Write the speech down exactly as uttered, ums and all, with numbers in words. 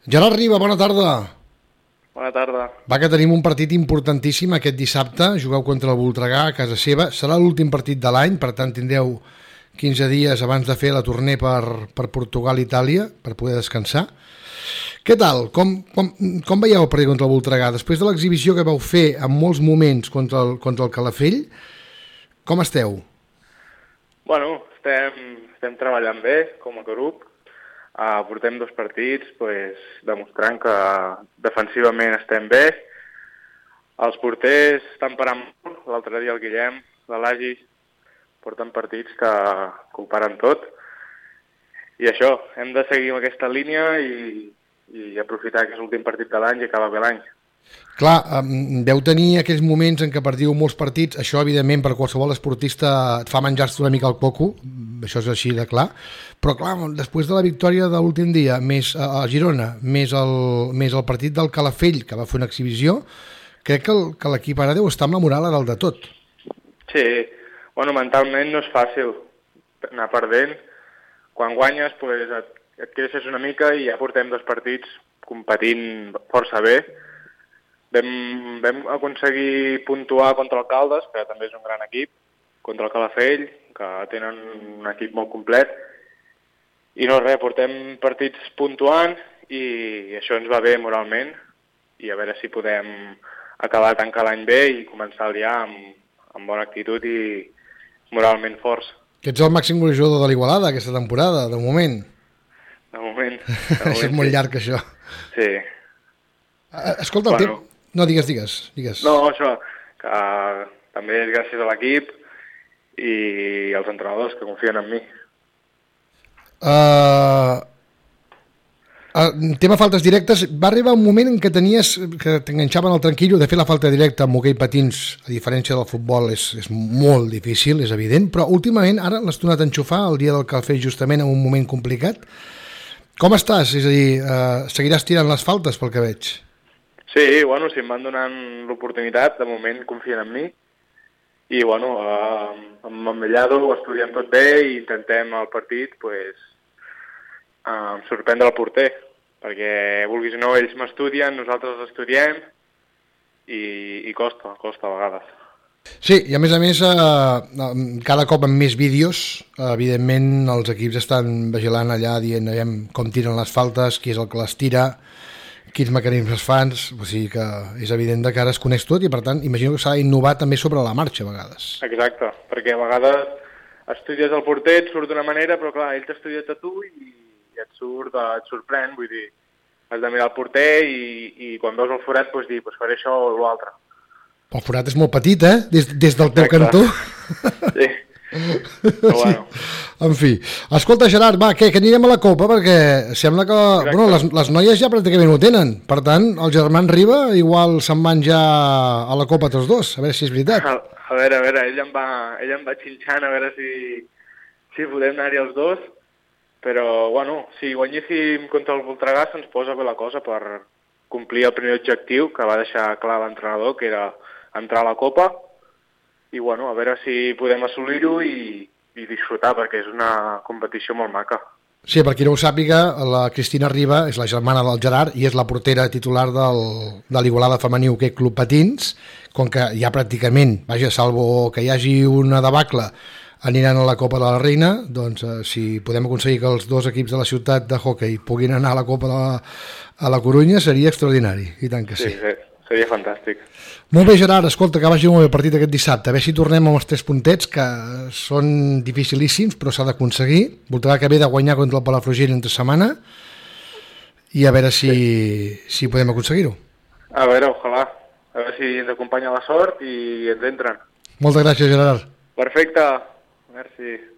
Gerard Riba, bona tarda. Bona tarda. Va, que tenim un partit importantíssim aquest dissabte. Jugueu contra el Voltregà a casa seva. Serà l'últim partit de l'any, per tant tindreu quinze dies abans de fer la torner per, per Portugal i Itàlia, per poder descansar. Què tal? Com, com, com veieu el partit contra el Voltregà? Després de l'exhibició que vau fer en molts moments contra el, contra el Calafell, com esteu? Bueno, estem, estem treballant bé com a grup. Uh, portem dos partits pues, demostrant que defensivament estem bé. Els porters estan parant molt. L'altre dia el Guillem, la Lagi, porten partits que, que ho paren tot. I això, hem de seguir amb aquesta línia i, i aprofitar que és l'últim partit de l'any i acabar bé l'any. Clar, deu tenir aquells moments en què perdiu molts partits, això evidentment per qualsevol esportista et fa menjar-se una mica el coco, això és així de clar, però clar, després de la victòria de l'últim dia, més a Girona, més el, més el partit del Calafell, que va fer una exhibició, crec que, el, que l'equip ara deu estar amb la moral a dalt de tot. Sí, bueno, mentalment no és fàcil anar perdent. Quan guanyes, pues, et, et creixes una mica i ja portem dos partits competint força bé. Vam, vam aconseguir puntuar contra el Caldes, que també és un gran equip, contra el Calafell, que tenen un equip molt complet, i no res, portem partits puntuant i això ens va bé moralment, i a veure si podem acabar de tancar l'any bé i començar ja amb, amb bona actitud i moralment forts. Que ets el màxim golejador de l'Igualada aquesta temporada, de moment. De moment. De moment és molt sí. llarg, això. Sí. Escolta, el bueno, temps... No, digues, digues, digues. No, això, que uh, també és gràcies a l'equip i als entrenadors que confien en mi. Uh, uh, tema faltes directes, va arribar un moment en què tenies, que t'enganxaven el tranquillo de fer la falta directa amb hoquei patins, a diferència del futbol és, és molt difícil, és evident, però últimament ara l'has tornat a enxufar el dia del Calafell justament en un moment complicat. Com estàs? És a dir, uh, seguiràs tirant les faltes pel que veig? Sí, bueno, si em van donant l'oportunitat, de moment confien en mi, i bueno, eh, amb en Mellado ho estudiem tot bé i intentem al partit pues, eh, sorprendre el porter, perquè vulguis o no, ells m'estudien, nosaltres els estudiem, i, i costa, costa a vegades. Sí, i a més a més, eh, cada cop amb més vídeos, eh, evidentment els equips estan vigilant allà dient aviam, com tiren les faltes, qui és el que les tira, quins mecanismes fan, o sigui que és evident que ara es coneix tot i per tant imagino que s'ha d'innovar també sobre la marxa a vegades. Exacte, perquè a vegades estudies el porter, et surt d'una manera, però clar, ell t'ha estudiat a tu i et surt, et sorprèn, vull dir, has de mirar el porter i, i quan veus el forat pots dir, pues faré això o l'altre. El forat és molt petit, eh? Des, des del teu cantó. Sí. Però bueno. Sí. En fi, escolta Gerard, va, què, que anirem a la Copa perquè sembla que bueno, les, les noies ja pràcticament ho tenen, per tant els germans Riba igual se'n van ja a la Copa tots dos, a veure si és veritat. A, a veure, a veure, ell em va, ell em va xinxant a veure si, si podem anar-hi els dos, però bueno, si guanyéssim contra el Voltregà se'ns posa bé la cosa per complir el primer objectiu que va deixar clar l'entrenador, que era entrar a la Copa, i bueno, a veure si podem assolir-ho i, i disfrutar, perquè és una competició molt maca. Sí, per qui no ho sàpiga, la Cristina Riba és la germana del Gerard i és la portera titular del, de l'Igualada Femení Hoquei Club Patins, com que ja pràcticament, vaja, salvo que hi hagi una debacle, aniran a la Copa de la Reina, doncs eh, si podem aconseguir que els dos equips de la ciutat de hoquei puguin anar a la Copa de la, a la Corunya seria extraordinari, i tant que sí. Sí, sí. Seria fantàstic. Molt bé, Gerard, escolta, que vagi molt bé el partit aquest dissabte. A veure si tornem amb els tres puntets, que són dificilíssims, però s'ha d'aconseguir. Voltarà que ve de guanyar contra el Palafrugell entre setmana i a veure si, sí. si podem aconseguir-ho. A veure, ojalà. A veure si ens acompanya la sort i ens entren. Moltes gràcies, Gerard. Perfecte. Merci.